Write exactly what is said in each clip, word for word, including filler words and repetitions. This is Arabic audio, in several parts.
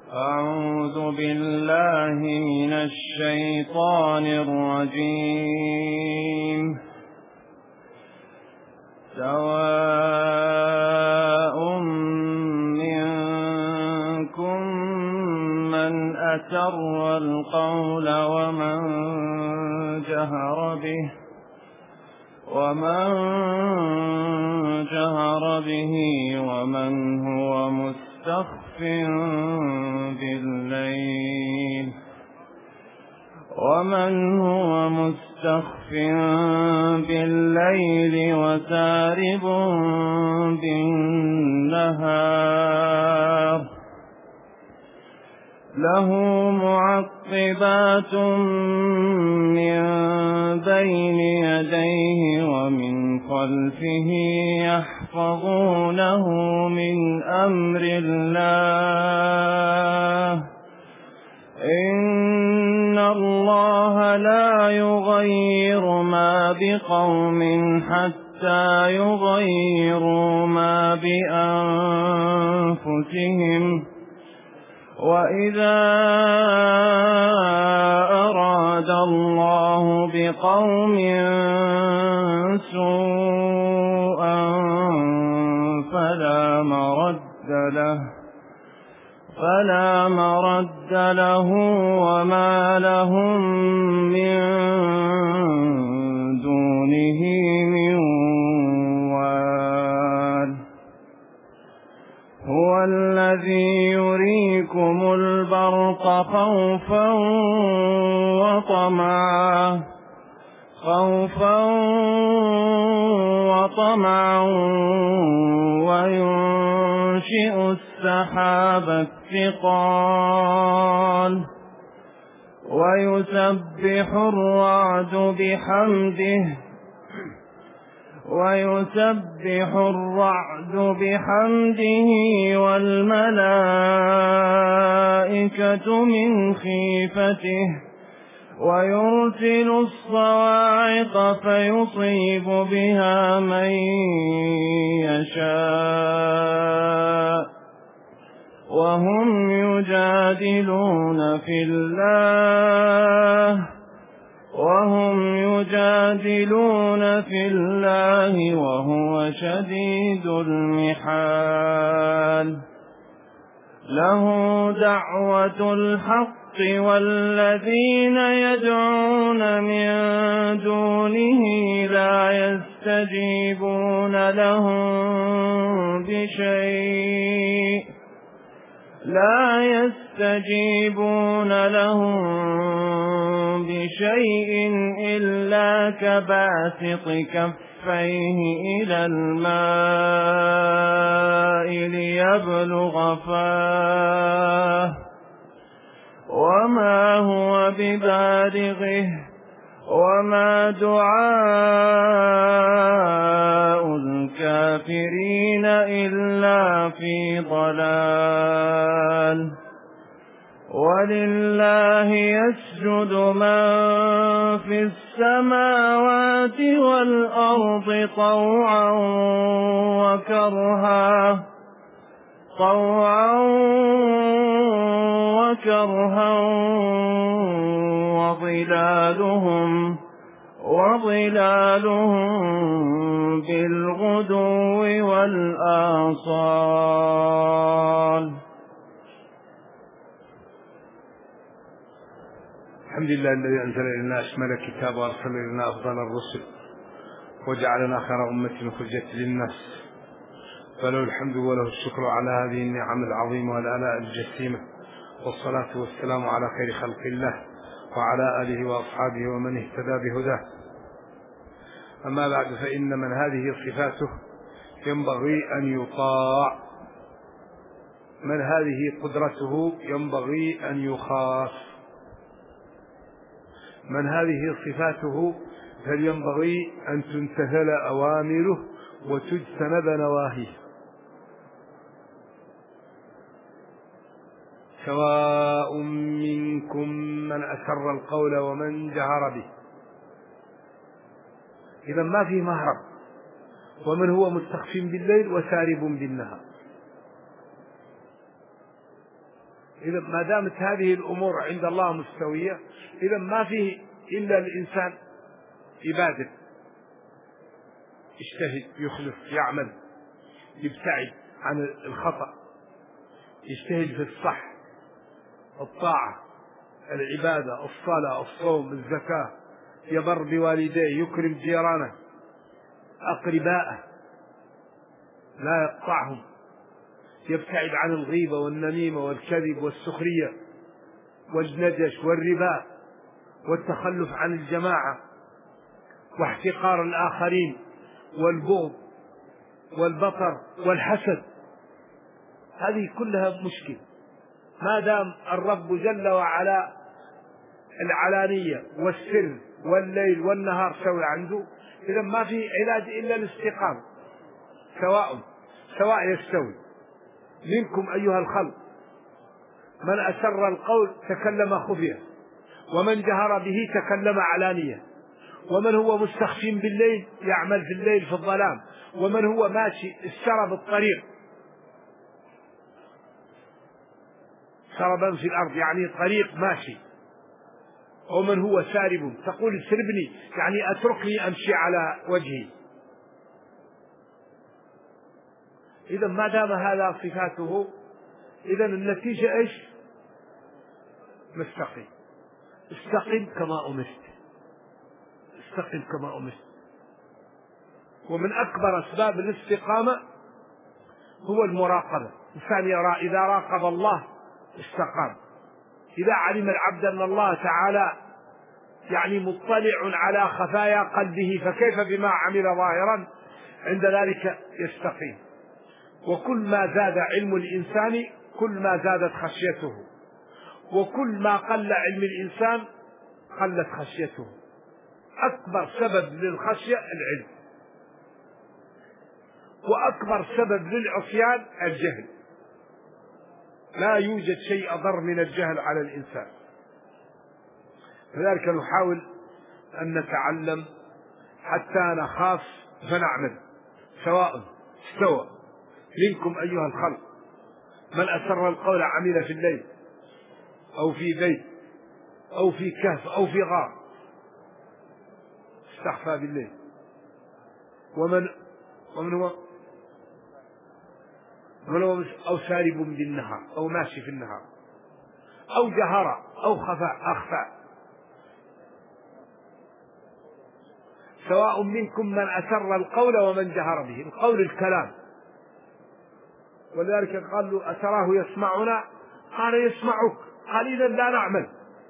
أعوذ بالله من الشيطان الرجيم. سواء منكم من أسر القول ومن جهر به ومن جهر به ومن هو مستخف بالليل ومن هو مستخف بالليل وسارب بالنهار له معقبات من بين يديه ومن خلفه يحفظونه من أمر الله إن الله لا يغير ما بقوم حتى يغيروا ما بأنفسهم وإذا أراد الله بقوم سوءا فلا مرد له فلا مرد له وما لهم من دونه من وال هو الذي يريكم البرق خوفا وطمعا خوفا وطمعا وينشئ السحاب الثقال ويسبح الرعد بحمده ويسبح الرعد بحمده والملائكة من خيفته ويرسل الصواعق فيصيب بها من يشاء وهم يجادلون في الله وهم يجادلون في الله وهو شديد المحال له دعوة الحق والذين يدعون من دونه لا يستجيبون لهم بشيء لا يستجيبون لهم بشيء إلا كباسط كفيه إلى الماء ليبلغ فاه وما هو ببالغه وما دعاء الكافرين إلا في ضلال ولله يسجد من في السماوات والأرض طوعا وكرها طوعا وكرها وظلالهم وظلالهم بالغدو والآصال. الحمد لله الذي أنزل إلينا أشمل الكتاب وأرسل إلينا أفضل الرسل وجعلنا خير أمة أخرجت للناس فله الحمد وله الشكر على هذه النعم العظيمة والآلاء الجسيمة والصلاة والسلام على خير خلق الله وعلى آله وأصحابه ومن اهتدى بهداه. أما بعد فإن من هذه صفاته ينبغي أن يطاع من هذه قدرته ينبغي أن يخاف من هذه صفاته فلينبغي أن تمتثل أوامره وتجتنب نواهيه. سواء منكم من أسر القول ومن جهر به. إذا ما في مهرب، ومن هو مستخف بالليل وسارب بالنهار. إذا ما دامت هذه الأمور عند الله مستوية، إذا ما فيه إلا الإنسان يبادر، يجتهد، يخلص، يعمل، يبتعد عن الخطأ، يجتهد في الصح، الطاعة، العبادة، الصلاة، الصوم، الزكاة، يبر بوالديه، يكرم جيرانه، أقرباءه لا يقطعهم، يبتعد عن الغيبة والنميمة والكذب والسخرية والنجش والربا والتخلف عن الجماعة واحتقار الآخرين والبغض والبطر والحسد. هذه كلها مشكلة. ما دام الرب جل وعلا العلانية والسر والليل والنهار سوي عنده، إذا ما في علاج إلا الاستقامة. سواء سواء يستوي منكم أيها الخلق من أسر القول تكلم خفية، ومن جهر به تكلم علانية، ومن هو مستخف بالليل يعمل في الليل في الظلام، ومن هو ماشي السرب الطريق سربا في الأرض يعني طريق ماشي، ومن هو سارب تقول سربني يعني أتركني أمشي على وجهي. إذا ما دام هذا صفاته، إذا النتيجة إيش؟ مستقيم. استقم كما أمرت، استقم كما أمرت. ومن أكبر أسباب الاستقامة هو المراقبة. الإنسان يرى إذا راقب الله استقام. إذا علم العبد أن الله تعالى يعني مطلع على خفايا قلبه فكيف بما عمل ظاهرا، عند ذلك يستقيم. وكل ما زاد علم الإنسان كل ما زادت خشيته، وكل ما قل علم الإنسان قلت خشيته. أكبر سبب للخشية العلم، وأكبر سبب للعصيان الجهل. لا يوجد شيء أضر من الجهل على الإنسان. لذلك نحاول أن نتعلم حتى نخاف فنعمل. سواء استوى منكم أيها الخلق من أسر القول عمل في الليل أو في بيت أو في كهف أو في غار استخفى بالليل، ومن ومن هو من هو أو سارب بالنهار أو ماشي في النهار أو جهر أو خفى أخفى. سواء منكم من أسر القول ومن جهر به. القول الكلام، ولذلك قال له أتراه يسمعنا؟ قال يسمعك. قال إذا لا نعمل.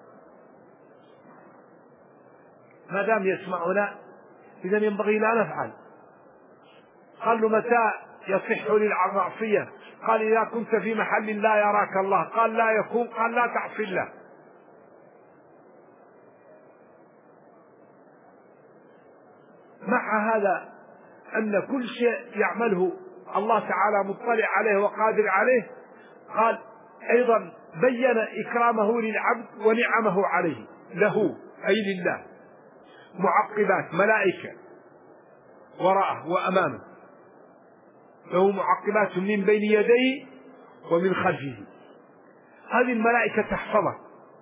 ما دام يسمعنا إذا ينبغي لا نفعل. قال له متى يصح للمعصية؟ قال إذا كنت في محل لا يراك الله. قال لا يكون. قال لا تعصي الله. مع هذا أن كل شيء يعمله الله تعالى مطلع عليه وقادر عليه، قال أيضا بين إكرامه للعبد ونعمه عليه له أي لله، معقبات ملائكة وراءه وأمامه، له معقبات من بين يديه ومن خلفه. هذه الملائكة تحفظه،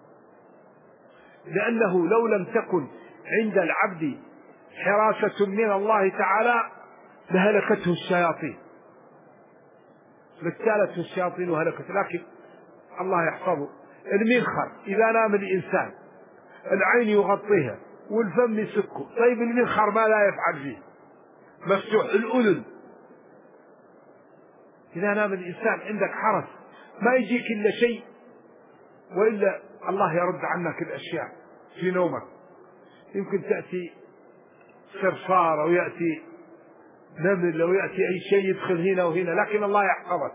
لأنه لو لم تكن عند العبد حراسة من الله تعالى لهلكته الشياطين، لكالته الشياطين وهلكته. لكن الله يحفظه. المنخر إذا نام الإنسان العين يغطيها والفم يسكه. طيب المنخر ما لا يفعل فيه؟ مفتوح. الأذن إذا نام الإنسان عندك حرس ما يجيك إلا شيء، وإلا الله يرد عنك الأشياء في نومك. يمكن تأتي صرصار أو يأتي نمل أو يأتي أي شيء يدخل هنا وهنا، لكن الله يحفظك.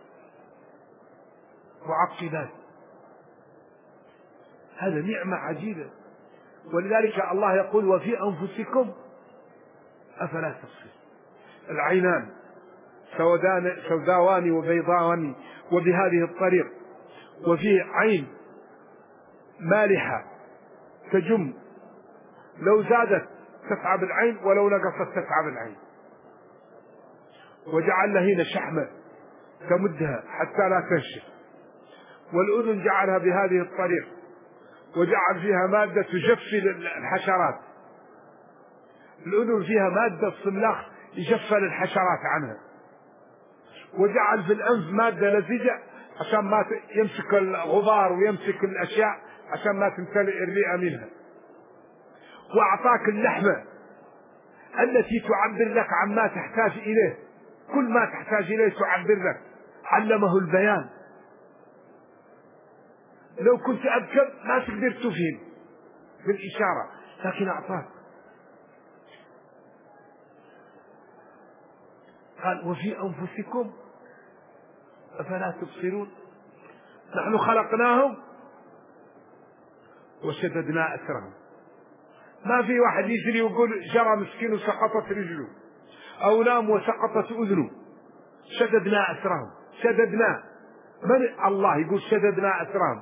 معقبات، هذا نعمة عجيبة. ولذلك الله يقول وفي أنفسكم أفلا تبصرون. العينان سودان سوداوان وبيضاوان وبهذه الطريق، وفي عين مالحة تجم، لو زادت تتعب العين ولو نقصت تتعب العين. وجعل هنا شحمة تمدها حتى لا تنشف، والأذن جعلها بهذه الطريقة، وجعل فيها مادة تجفل الحشرات. الأذن فيها مادة صملاخ يجفل الحشرات عنها، وجعل في الأنف مادة لزجة عشان ما يمسك الغبار ويمسك الأشياء عشان ما تمتلئ الرئة منها. وأعطاك اللحمة التي تعبر لك عما تحتاج إليه، كل ما تحتاج إليه تعبر لك، علمه البيان. لو كنت أبكر ما تقدر تفهم بالإشارة، لكن أعطاك. قال وفي أنفسكم أفلا تبصرون. نحن خلقناهم وشددنا أسرهم. ما في واحد يجري ويقول جرى مسكين وسقطت رجله، أو نام وسقطت أذنه. شددنا أسرهم. شددنا، من الله يقول شددنا أسرهم.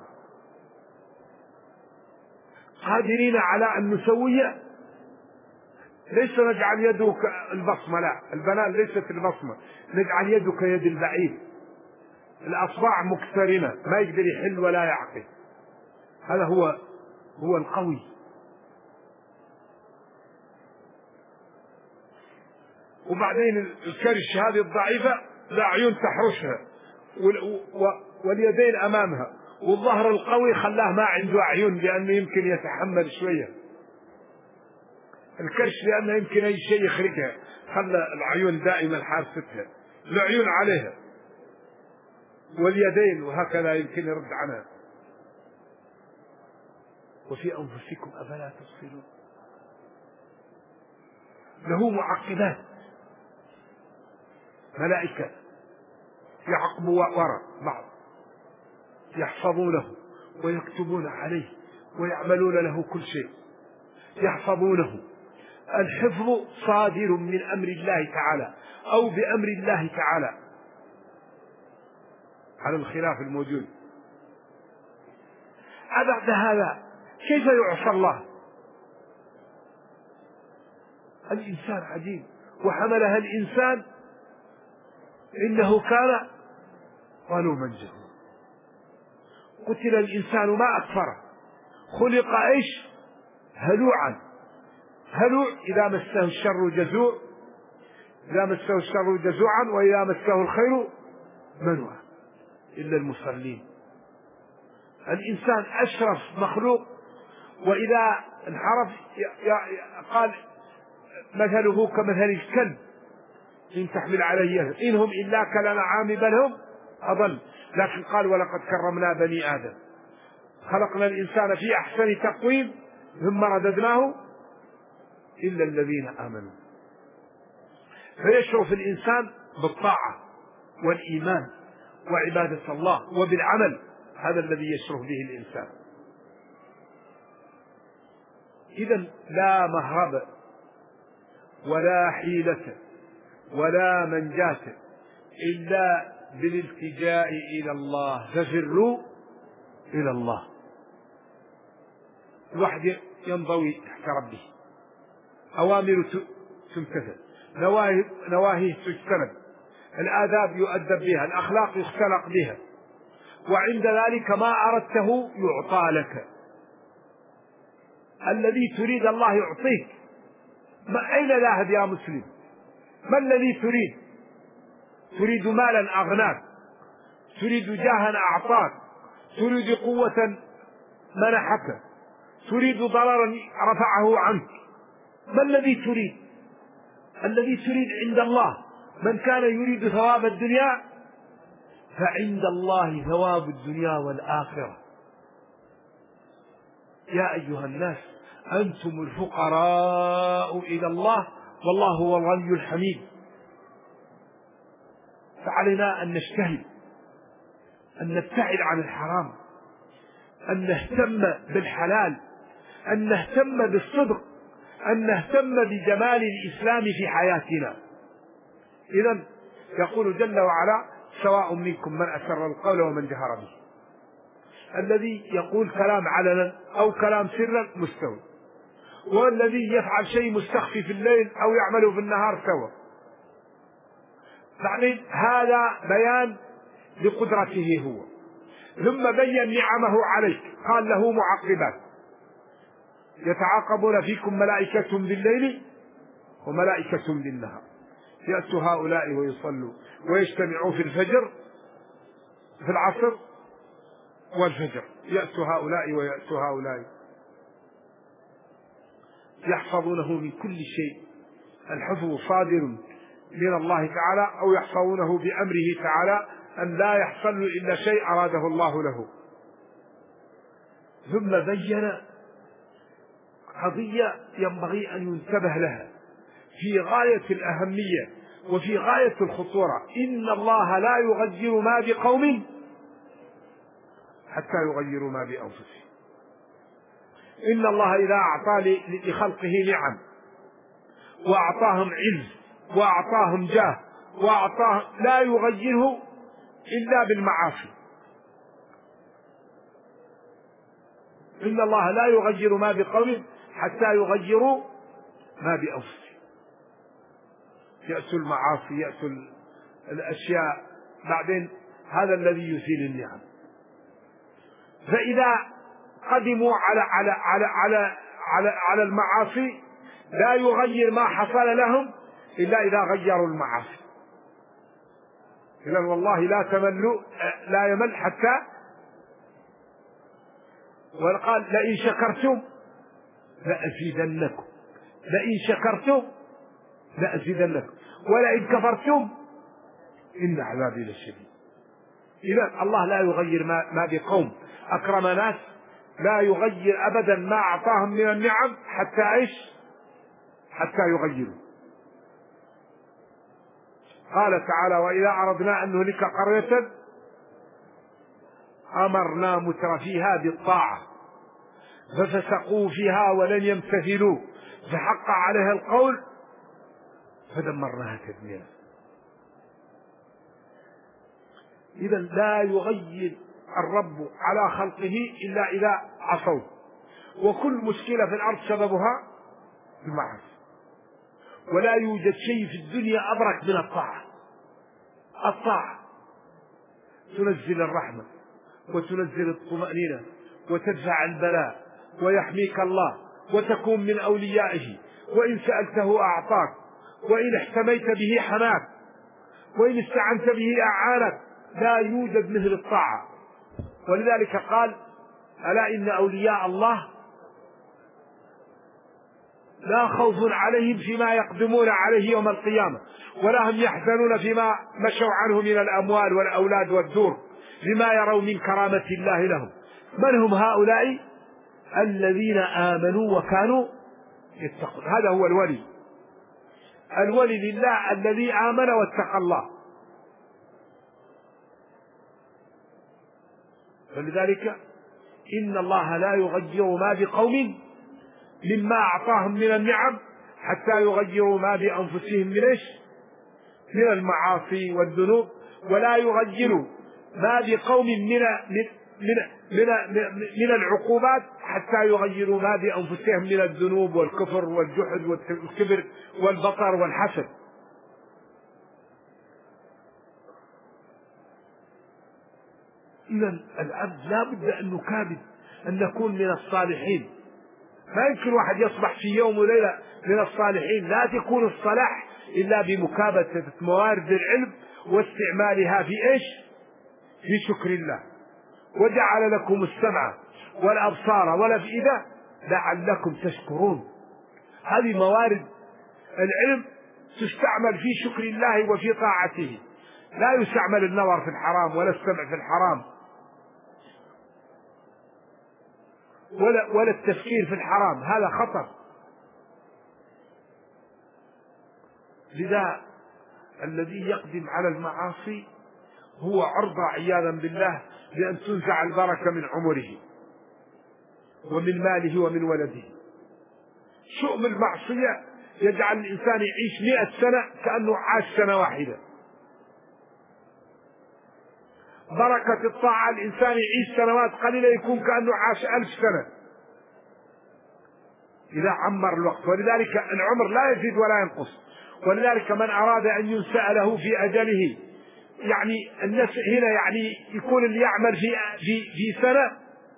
قادرين على أن نسوي، ليس نجعل يدك البصمة، لا، البنان ليست البصمة، نجعل يدك يد البعيد، الأصبع مقترنة ما يقدر يحل ولا يعقل. هذا هو هو القوي. وبعدين الكرش هذه الضعيفة لا عيون تحرشها، واليدين أمامها، والظهر القوي خلاه ما عنده عيون لأنه يمكن يتحمل شوية. الكرش لأنه يمكن أي شيء يخرجها، خلى العيون دائما حارستها، العيون عليها، واليدين وهكذا يمكن يرد عنها. وفي أنفسكم أفلا تبصرون. له معقبات ملائكة يعقبوا وراء بعض، يحفظونه ويكتبون عليه ويعملون له كل شيء، يحفظونه. الحفظ صادر من أمر الله تعالى أو بأمر الله تعالى على الخلاف الموجود. بعد هذا كيف يعصى الله؟ الإنسان عجيب، وحملها الإنسان إنه كان ظلوما جهولا. قتل الإنسان ما أكفره، خلق إيش؟ هلوعا. هلوع إذا مسه الشر جزوع، إذا مسه الشر جزوعا، وإذا مسه الخير منوعا، إلا المصلين. الإنسان أشرف مخلوق، وإذا انحرف قال مثله كمثل الكلب إن تحمل عليه إنهم إلا كالأنعام بل هم أضل. لكن قال ولقد كرمنا بني آدم، خلقنا الإنسان في أحسن تقويم ثم رددناه إلا الذين آمنوا. فيشرف الإنسان بالطاعة والإيمان وعبادة الله وبالعمل، هذا الذي يشرف به الإنسان. إذن لا مهرب ولا حيلة ولا منجاة إلا بالالتجاء إلى الله. ففروا إلى الله. الواحد ينضوي تحت ربه، أوامر تمتثل، نواهي تجتنب، الآداب يؤدب بها، الأخلاق يختلق بها، وعند ذلك ما أردته يعطى لك. الذي تريد الله يعطيك. ما أين ذاهب يا مسلم؟ ما الذي تريد؟ تريد مالا أغناك، تريد جاها أعطاك، تريد قوة منحك، تريد ضررا رفعه عنك. ما الذي تريد؟ الذي تريد عند الله. من كان يريد ثواب الدنيا فعند الله ثواب الدنيا والآخرة. يا أيها الناس أنتم الفقراء إلى الله والله هو الغني الحميد. فعلينا أن نجتهد، أن نبتعد عن الحرام، أن نهتم بالحلال، أن نهتم بالصدق، أن نهتم بجمال الإسلام في حياتنا. إذن يقول جل وعلا سواء منكم من أسر القول ومن جهر به. الذي يقول كلام علنا أو كلام سرا مستوى، والذي يفعل شيء مستخفي في الليل أو يعمله في النهار سوى. بعدين هذا بيان لقدرته هو. ثم بين نعمه عليك، قال له معقبات يتعاقبون فيكم ملائكة بالليل وملائكة بالنهار، يأتوا هؤلاء ويصلوا ويجتمعوا في الفجر في العصر والفجر، يأتوا هؤلاء ويأتوا هؤلاء، يحفظونه من كل شيء. الحفظ صادر من الله تعالى أو يحفظونه بأمره تعالى أن لا يحصل إلا شيء أراده الله له. ثم بين قضية ينبغي أن ينتبه لها في غاية الأهمية وفي غاية الخطورة: إن الله لا يغير ما بقوم حتى يغيروا ما بأنفسهم. إن الله إذا أعطى لخلقه نعم وأعطاهم علم وأعطاهم جاه وأعطاهم لا يغيره إلا بالمعاصي. إن الله لا يغير ما بقوم حتى يغيروا ما بأنفسهم. يأتوا المعاصي، يأتوا الأشياء، بعدين هذا الذي يزيل النعم. فإذا قدموا على على على على على, على المعاصي لا يغير ما حصل لهم إلا إذا غيروا المعاصي. إذا والله لا تملوا لا يمل حتى، وقال لئن شكرتم لأزيدنكم، لئن شكرتم لأزيدنكم ولئن كفرتم إن عذابي لشديد. إذا الله لا يغير ما, ما بقوم. أكرم ناس لا يغير أبدا ما أعطاهم من النعم حتى إيش؟ حتى يغيروا. قال تعالى: وإذا أردنا أن نهلك قرية أمرنا مترفيها بالطاعة ففسقوا فيها ولن يمتثلوا فحق عليها القول فدمرناها تدميرا. إذا لا يغير الرب على خلقه إلا إذا عصوا، وكل مشكلة في الأرض سببها المعاصي، ولا يوجد شيء في الدنيا أبرك من الطاعة. الطاعة تنزل الرحمة وتنزل الطمأنينة وتدفع البلاء ويحميك الله وتكون من أوليائه، وإن سألته أعطاك، وإن احتميت به حماك، وإن استعنت به أعانك. لا يوجد مثل الطاعة. ولذلك قال: ألا إن أولياء الله لا خوف عليهم فيما يقدمون عليه يوم القيامة ولا هم يحزنون فيما مشوا عنه من الأموال والأولاد والدور لما يروا من كرامة الله لهم. من هم هؤلاء؟ الذين آمنوا وكانوا يتقون. هذا هو الولي. الولي لله الذي آمن واتقى الله. فلذلك إن الله لا يغير ما بقوم مما أعطاهم من النعم حتى يغيروا ما بأنفسهم من إيش؟ من المعاصي والذنوب، ولا يغيروا ما بقوم من من من من, من العقوبات حتى يغيروا ما بأنفسهم من الذنوب والكفر والجحد والكبر والبطر والحسد. إذا العبد لا بد أن نكابد أن نكون من الصالحين. ما يمكن واحد يصبح في يوم وليلة من الصالحين. لا تكون الصلاح إلا بمكابدة موارد العلم واستعمالها في إيش؟ في شكر الله. وجعل لكم السمع والأبصار والأفئدة لعلكم تشكرون. هذه موارد العلم تستعمل في شكر الله وفي طاعته. لا يستعمل النظر في الحرام ولا السمع في الحرام ولا, ولا التفكير في الحرام، هذا خطر. لذا الذي يقدم على المعاصي هو عرضة عياذا بالله لأن تنزع البركة من عمره ومن ماله ومن ولده. شؤم المعصية يجعل الإنسان يعيش مئة سنة كأنه عاش سنة واحدة. بركة الطاعة الإنسان يعيش سنوات قليلة يكون كأنه عاش ألف سنة إذا عمر الوقت. ولذلك العمر لا يزيد ولا ينقص. ولذلك من أراد أن ينسأ له في أجله يعني الناس هنا يعني يكون اللي يعمل في في في سنة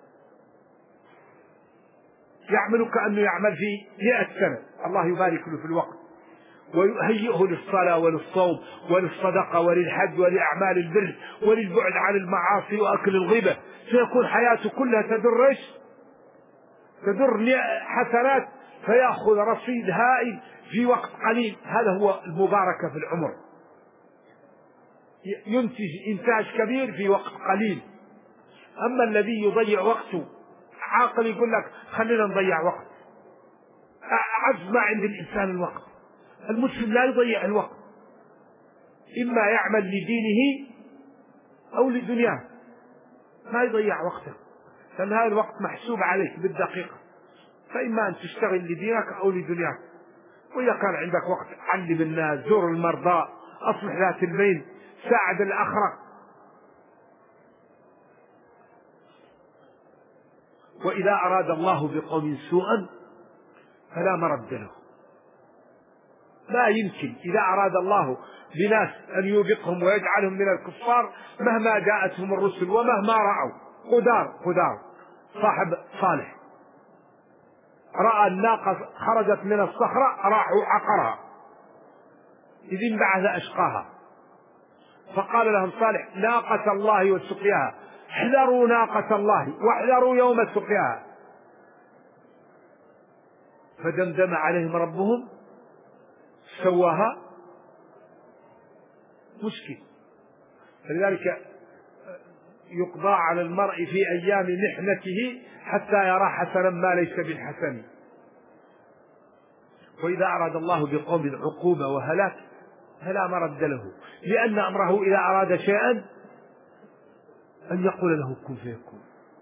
يعمل كأنه يعمل في مئة سنة. الله يبارك له في الوقت ويهيئه للصلاة وللصوم وللصدقة وللحج ولأعمال البر وللبعد عن المعاصي وأكل الغيبة، سيكون حياته كلها تدر إيش؟ تدر حسنات، فيأخذ رصيد هائل في وقت قليل. هذا هو المباركة في العمر، ينتج إنتاج كبير في وقت قليل. أما الذي يضيع وقته، عاقل يقول لك خلينا نضيع وقت، أعز ما عند الإنسان الوقت. المسلم لا يضيع الوقت، إما يعمل لدينه أو لدنياه، ما يضيع وقته، لأن هذا الوقت محسوب عليك بالدقيقة، فإما أن تشتغل لدينك أو لدنياك. وإذا كان عندك وقت علم الناس، زور المرضى، أصلح ذات البين، ساعد الأخرى. وإذا أراد الله بقوم سوءا فلا مرد له. لا يمكن إذا أراد الله بناس أن يوبقهم ويجعلهم من الكفار مهما جاءتهم الرسل ومهما رأوا. قدار قدار صاحب صالح رأى الناقة خرجت من الصخرة راحوا عقرها، إذ انبعث أشقاها، فقال لهم صالح ناقة الله وسقياها، احذروا ناقة الله واحذروا يوم سقياها، فدمدم عليهم ربهم سواها. مشكل. فلذلك يقضى على المرء في أيام محنته حتى يرى حسنا ما ليس بالحسن. وإذا أراد الله بقوم عقوبة وهلاك فلا مرد له، لأن أمره إذا أراد شيئا أن يقول له كن فيكون.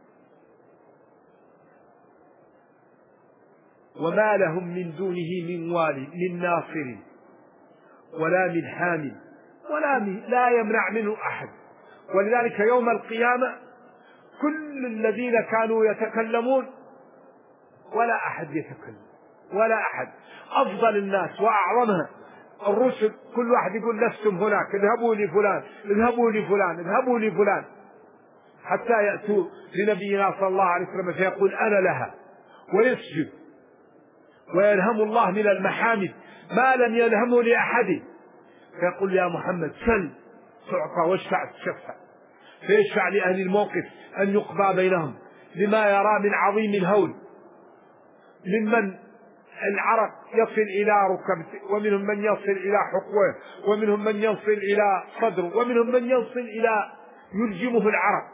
وما لهم من دونه من والي من ناصر ولا من حامل ولا من لا يمنع منه أحد. ولذلك يوم القيامة كل الذين كانوا يتكلمون ولا أحد يتكلم، ولا أحد. أفضل الناس وأعظمها الرسل كل واحد يقول لستم هناك، اذهبوا لفلان اذهبوا لفلان اذهبوا لفلان، حتى يأتوا لنبينا صلى الله عليه وسلم فيقول أنا لها ويسجد ويلهم الله من المحامد ما لم يلهمه لأحد، فيقول يا محمد سل تعطى واشفع تشفع، فيشفع لأهل الموقف أن يقضى بينهم لما يرى من عظيم الهول، ممن العرق يصل إلى ركبته، ومنهم من يصل إلى حقوه، ومنهم من يصل إلى صدره، ومنهم من يصل إلى يلجمه العرق.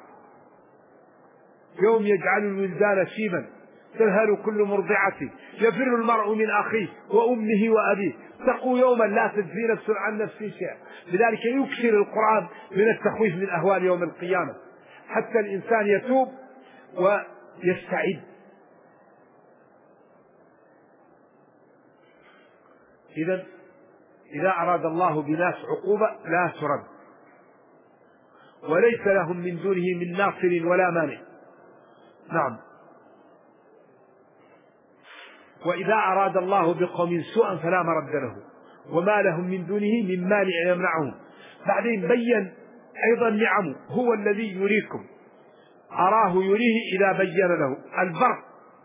يوم يجعل الولدان شيبا تذهل كل مرضعة يفر المرء من أخيه وأمه وأبيه، تقول يوما لا تجزي نفس عن نفس شيئا. لذلك يكثر القرآن من التخويف من أهوال يوم القيامة حتى الإنسان يتوب ويستعد. إذا إذا أراد الله بناس عقوبة لا ترد، وليس لهم من دونه من ناصر ولا مانع. نعم. وإذا أراد الله بقوم سوءا فلا مرد له وما لهم من دونه من مانع يمنعهم. بعدين بين أيضا نعمه، هو الذي يريكم، أراه يريه إذا بين له. البرق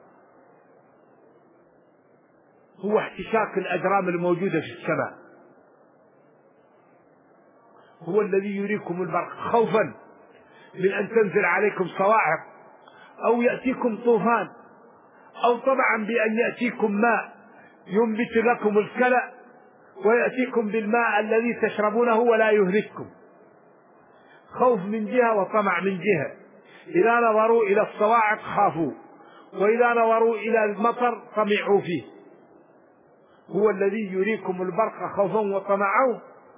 هو احتشاك الأجرام الموجودة في السماء، هو الذي يريكم البرق خوفا من أن تنزل عليكم صواعق أو يأتيكم طوفان، أو طبعا بأن يأتيكم ماء ينبت لكم الكلى ويأتيكم بالماء الذي تشربونه ولا يهلككم. خوف من جهة وطمع من جهة. إذا نظروا إلى الصواعق خافوا، وإذا نظروا إلى المطر طمعوا فيه. هو الذي يريكم البرق خوفا وطمعا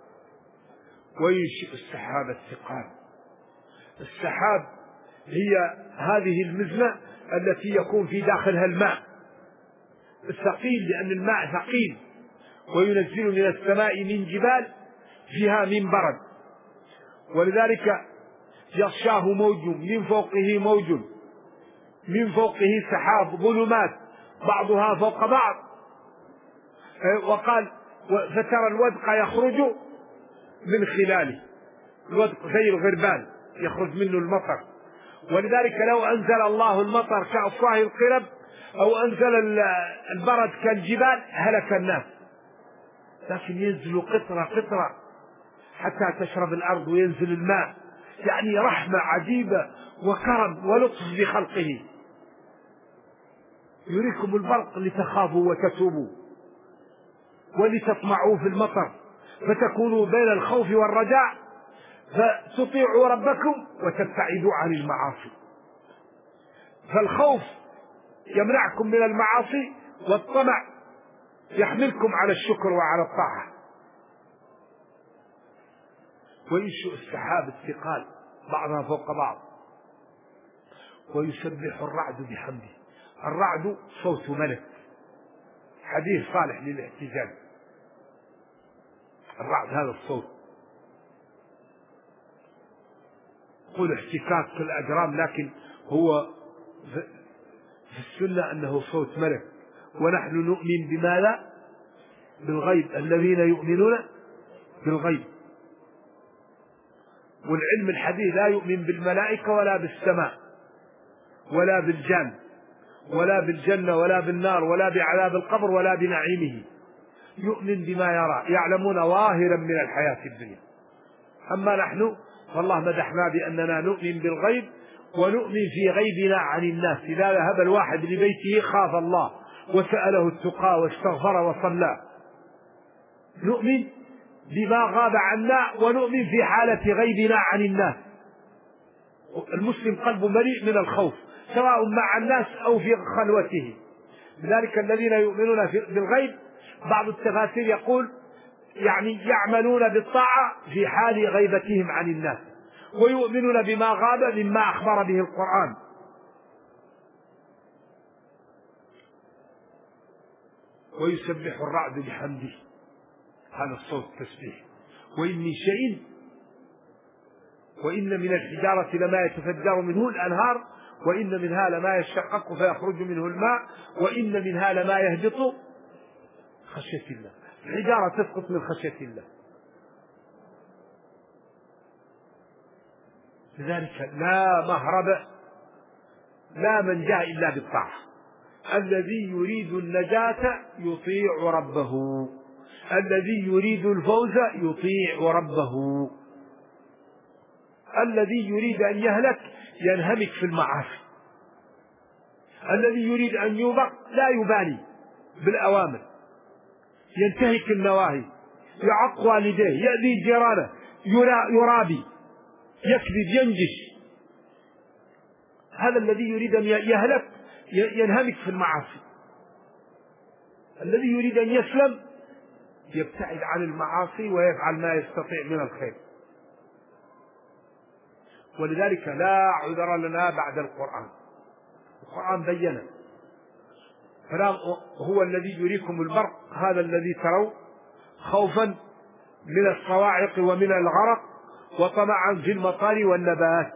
وينشئ السحاب الثقال. السحاب هي هذه المزنة التي يكون في داخلها الماء الثقيل، لأن الماء ثقيل، وينزل من السماء من جبال فيها من برد، ولذلك يغشاه موج من فوقه موج من فوقه سحاب ظلمات بعضها فوق بعض. وقال فترى الودق يخرج من خلاله. الودق زي الغربان يخرج منه المطر. ولذلك لو أنزل الله المطر كأفواه القرب أو أنزل البرد كالجبال هلك الناس، لكن ينزل قطرة قطرة حتى تشرب الأرض وينزل الماء، يعني رحمة عجيبة وكرم ولطف بخلقه. يريكم البرق لتخافوا وتتوبوا ولتطمعوا في المطر فتكونوا بين الخوف والرجاء فتطيعوا ربكم وتبتعدوا عن المعاصي. فالخوف يمنعكم من المعاصي والطمع يحملكم على الشكر وعلى الطاعة. وينشئ السحاب الثقال بعضها فوق بعض ويسبح الرعد بحمده. الرعد صوت ملك، حديث صالح للاحتجاج. الرعد هذا الصوت قل احتكاك في الأجرام، لكن هو في السنة أنه صوت ملك. ونحن نؤمن بماذا؟ بالغيب، الذين يؤمنون بالغيب. والعلم الحديث لا يؤمن بالملائكة ولا بالسماء ولا بالجان ولا بالجنة ولا بالنار ولا بعذاب القبر ولا بنعيمه، يؤمن بما يرى، يعلمون ظاهرا من الحياة الدنيا. أما نحن والله مدحنا بأننا نؤمن بالغيب ونؤمن في غيبنا عن الناس. إذا ذهب الواحد لبيته خاف الله وسأله التقى واستغفر وصلى. نؤمن بما غاب عنا ونؤمن في حالة غيبنا عن الناس. المسلم قلبه مليء من الخوف سواء مع الناس أو في خلوته. لذلك الذين يؤمنون بالغيب بعض التفاسير يقول يعني يعملون بالطاعة في حال غيبتهم عن الناس، ويؤمنون بما غاب مما أخبر به القرآن. ويسبح الرعد بحمده، هذا الصوت تسبيح. وإن من شيء وإن من الحجارة لما يتفجر منه الأنهار وإن منها لما يشقق فيخرج منه الماء وإن منها لما يهبط خشية الله. الحجارة تسقط من خشية الله. لذلك لا مهرب لا منجا إلا بالطاعة. الذي يريد النجاة يطيع ربه، الذي يريد الفوز يطيع ربه، الذي يريد أن يهلك ينهمك في المعاصي، الذي يريد أن يوبق لا يبالي بالأوامر، ينتهك النواهي، يعق والديه، يأذي جيرانه، يرابي، يكذب، ينجش. هذا الذي يريد أن يهلك ينهمك في المعاصي. الذي يريد أن يسلم يبتعد عن المعاصي ويفعل ما يستطيع من الخير. ولذلك لا عذر لنا بعد القرآن. القرآن بيّن. هو الذي يريكم البرق، هذا الذي تروا خوفا من الصواعق ومن الغرق وطمعا في المطار والنبات.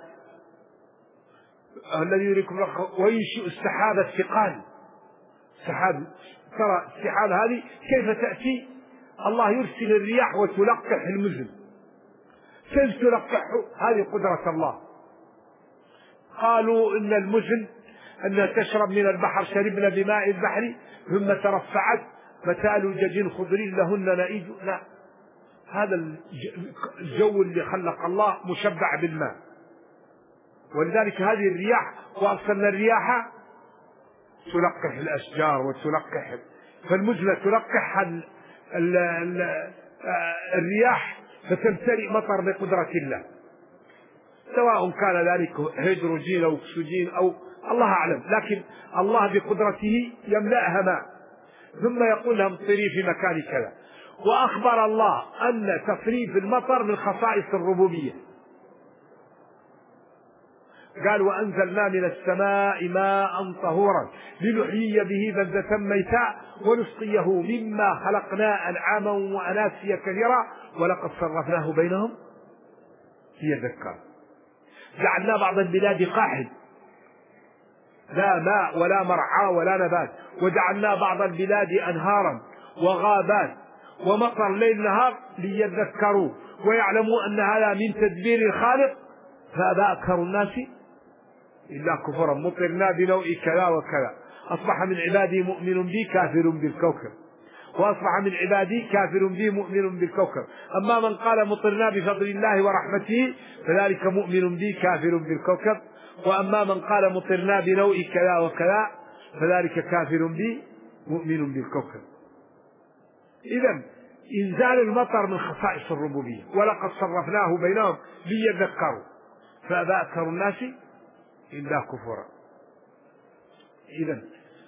الذي يريكم البرق وينشئ السحاب الثقال. سحاب، ترى السحاب هذه كيف تأتي؟ الله يرسل الرياح وتلقح المزن. كيف تلقح؟ هذه قدرة الله. قالوا إن المزن أن تشرب من البحر، شربنا بماء البحر ثم ترفعت فتال جج خضر لهن نائج. لا، هذا الجو اللي خلق الله مشبع بالماء. ولذلك هذه الرياح، وأرسلنا الرياح تلقح الأشجار وتلقح، فالمزنة تلقح ال ال ال الرياح فتمتلئ مطر بقدرة الله، سواء كان ذلك هيدروجين أو أكسجين أو الله أعلم، لكن الله بقدرته يملأها ماء ثم يقول لهم طري في مكان كذا. وأخبر الله أن تصريف المطر من خصائص الربوبية. قال وأنزلنا من السماء ماء طهورا لنحيي به بلدة ميتا ونسقيه مما خلقنا أنعاما وأناسيا كثيرا ولقد صرفناه بينهم ليذكروا. جعلنا بعض البلاد قاحل لا ماء ولا مرعى ولا نبات، وجعلنا بعض البلاد أنهارا وغابات ومطر ليل نهار ليذكروا ويعلموا أن هذا من تدبير الخالق، فأبى أكثر الناس إلا كفرا. مطرنا بنوء كذا وكذا، أصبح من عبادي مؤمن بي كافر بالكوكب، وأصبح من عبادي كافر بي مؤمن بالكوكب. أما من قال مطرنا بفضل الله ورحمته فذلك مؤمن بي كافر بالكوكب، وأما من قال مطرنا بنوء كذا وكذا فذلك كافر بي مؤمن بالكوكب. إذن إنزال المطر من خصائص الربوبية، ولقد صرفناه بينهم ليذكروا فأبى أكثر الناس إلا كفرا. إذن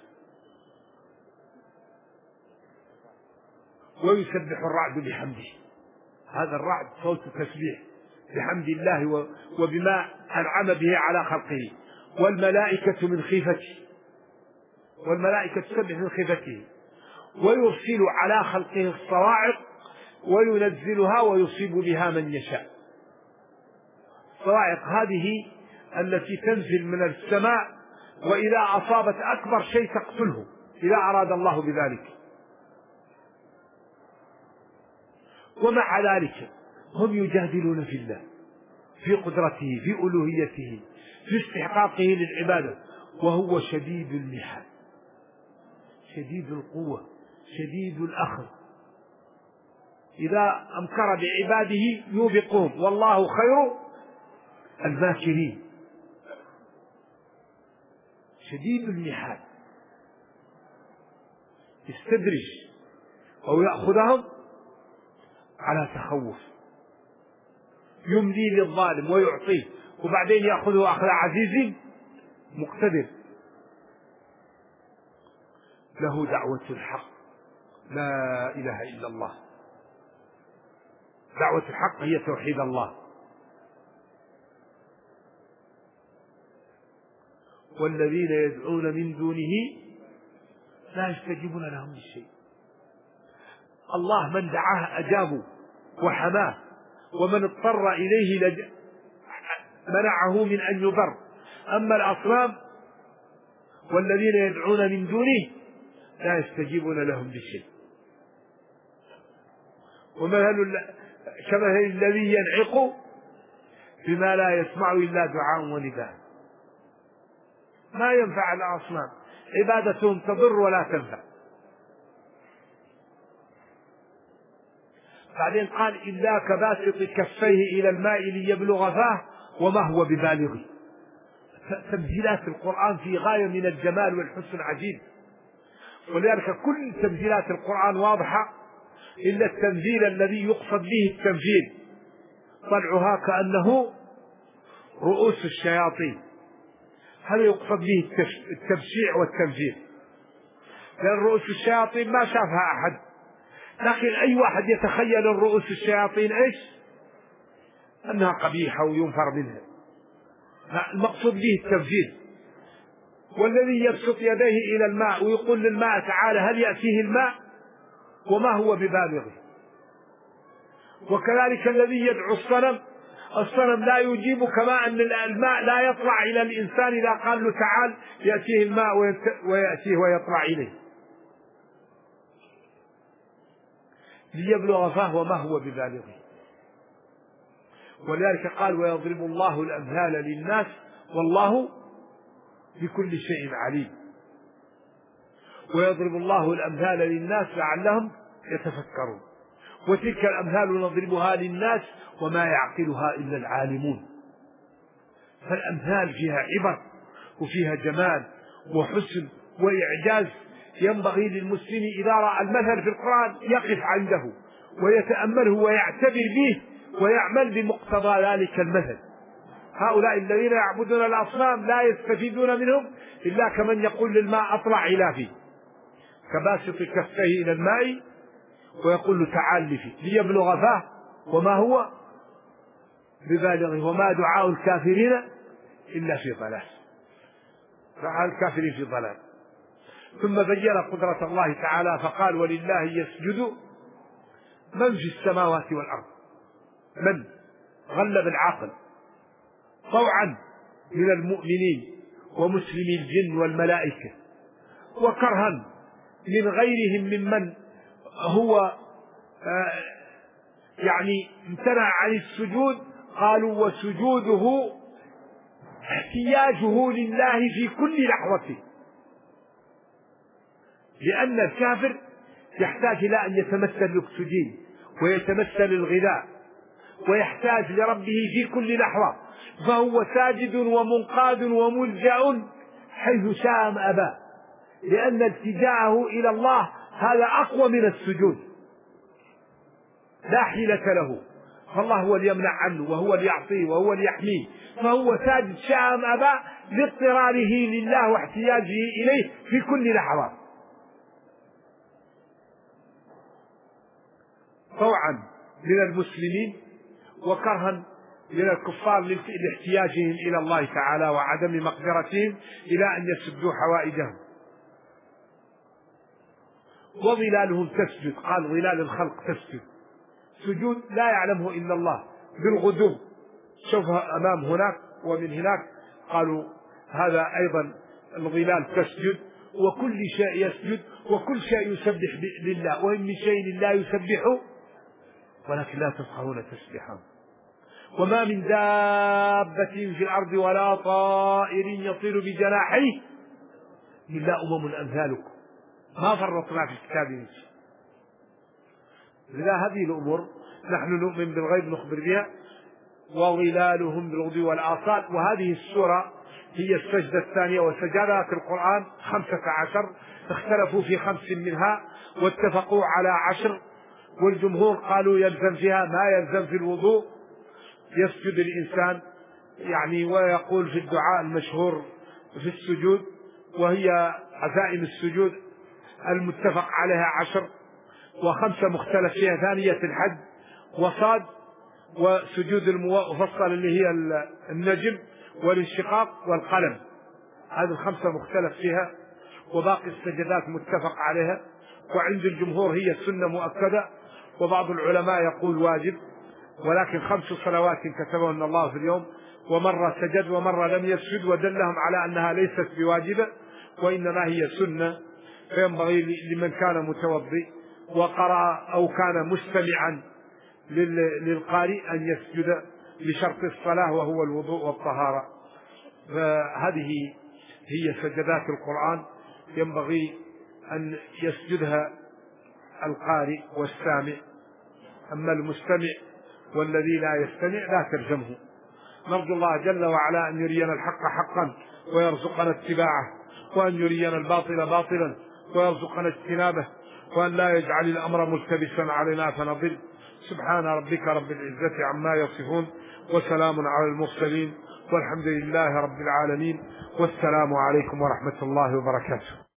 ويسبح الرعد بحمده، هذا الرعد صوت تسبيح بحمد الله وبما أنعم به على خلقه، والملائكة من خيفته، والملائكة تسبح من خيفته، ويرسل على خلقه الصواعق وينزلها ويصيب بها من يشاء. الصواعق هذه التي تنزل من السماء، وإذا أصابت أكبر شيء تقتله إذا أراد الله بذلك. ومع ذلك هم يجادلون في الله، في قدرته، في ألوهيته، في استحقاقه للعبادة، وهو شديد المحن، شديد القوة، شديد الأخذ. إذا أمكر بعباده يوبقهم، والله خير الماكرين. شديد المحن، يستدرج أو يأخذهم على تخوف، يملي للظالم ويعطيه، وبعدين يأخذه أخذ عزيز مقتدر. له دعوة الحق، لا إله إلا الله. دعوة الحق هي توحيد الله. والذين يدعون من دونه لا يستجيبون لهم بشيء. الله من دعاه أجابوا وحماه، ومن اضطر إليه لج... منعه من أن يضر. أما الأصنام والذين يدعون من دونه لا يستجيبون لهم بشيء. ومثل كمثل الذي ينعق بما لا يسمع إلا دعاء ونداء. ما ينفع الأصنام، عبادتهم تضر ولا تنفع. بعدين قال إلا كباسط كفيه إلى الماء ليبلغ فاه وما هو ببالغه. تمثيلات القرآن في غاية من الجمال والحسن عجيب، ولذلك كل تمثيلات القرآن واضحة إلا التمثيل الذي يقصد به التمثيل، طلعها كأنه رؤوس الشياطين، هذا يقصد به التبشيع والتمثيل، لأن رؤوس الشياطين ما شافها أحد، لكن أي واحد يتخيل الرؤوس الشياطين إيش؟ أنها قبيحة وينفر منها. المقصود به التمثيل. والذي يبسط يديه إلى الماء ويقول للماء تعالى هل يأتيه الماء وما هو ببالغه. وكذلك الذي يدعو الصنم، الصنم لا يجيب، كما أن الماء لا يطلع إلى الإنسان إذا قال له تعال يأتيه الماء ويأتيه ويطلع إليه. ليبلغ فاه وما هو ببالغه. ولذلك قال ويضرب الله الأمثال للناس والله بكل شيء عليم. ويضرب الله الأمثال للناس لعلهم يتفكرون. وتلك الأمثال نضربها للناس وما يعقلها إلا العالمون. فالأمثال فيها عبر وفيها جمال وحسن وإعجاز، ينبغي للمسلم إذا رأى المثل في القرآن يقف عنده ويتأمله ويعتبر به ويعمل بمقتضى ذلك المثل. هؤلاء الذين يعبدون الأصنام لا يستفيدون منهم إلا كمن يقول للماء أطلع إلى فيه، كباسط كفيه إلى الماء ويقول له تعال لي فيه ليبلغ فاه وما هو ببالغه وما دعاء الكافرين إلا في ضلال. دعاء الكافرين في ضلال. ثم بين قدرة الله تعالى فقال ولله يسجد من في السماوات والأرض، من غلب العاقل، طوعا من المؤمنين ومسلمي الجن والملائكة، وكرها من غيرهم ممن هو يعني امتنع عن السجود، قالوا وسجوده احتياجه لله في كل لحظة، لأن الكافر يحتاج إلى أن يتمثل الأكسجين ويتمثل الغذاء ويحتاج لربه في كل لحظة، فهو ساجد ومنقاد وملجأ حيث شاء أم أبى، لأن التجاءه إلى الله هذا أقوى من السجود، لا حيلة له، فالله هو اللي يمنع عنه وهو اللي يعطيه وهو اللي يحميه، فهو ساجد شاء أم أبى لاضطراره لله واحتياجه إليه في كل لحظة، طوعا من المسلمين وكرها من الكفار لاحتياجهم إلى الله تعالى وعدم مقدرتهم إلى أن يسدوا حوائجهم. وظلالهم تسجد، قال ظلال الخلق تسجد، سجود لا يعلمه إلا الله بالغدو، شوفها أمام هناك ومن هناك، قالوا هذا أيضا الظلال تسجد، وكل شيء يسجد وكل شيء يسبح لله، وإن من شيء لا يسبح ولكن لا تفقهون تسبحهم، وما من دابة في الأرض ولا طائر يطير بجناحيه إلا أمم أمثالكم ما فرطنا في الكتاب من شيء. لذا هذه الأمور نحن نؤمن بالغيب نخبر بها. وظلالهم بالغدو والآصال، وهذه السورة هي السجدة الثانية، وسجدات القرآن خمسة عشر، اختلفوا في خمس منها واتفقوا على عشر، والجمهور قالوا يلزم فيها ما يلزم في الوضوء، يسجد الإنسان يعني ويقول في الدعاء المشهور في السجود، وهي عزائم السجود المتفق عليها عشر، وخمسة مختلف فيها، ثانية الحد وصاد وسجود المفصل اللي هي النجم والانشقاق والقلم، هذه الخمسة مختلف فيها، وباقي السجدات متفق عليها، وعند الجمهور هي السنة مؤكدة، وبعض العلماء يقول واجب، ولكن خمس صلوات كتبهن الله في اليوم، ومرة سجد ومرة لم يسجد، ودلهم على أنها ليست بواجبة وإنما هي سنة، فينبغي لمن كان متوضئ وقرأ أو كان مستمعا للقارئ أن يسجد لشرط الصلاة وهو الوضوء والطهارة. فهذه هي سجدات القرآن، ينبغي أن يسجدها القارئ والسامع، أما المستمع والذي لا يستمع لا ترجمه. نرجو الله جل وعلا أن يرينا الحق حقا ويرزقنا اتباعه، وأن يرينا الباطل باطلا ويرزقنا اجتنابه، وأن لا يجعل الأمر ملتبسا علينا فنضل. سبحان ربك رب العزة عما يصفون، وسلام على المرسلين، والحمد لله رب العالمين، والسلام عليكم ورحمة الله وبركاته.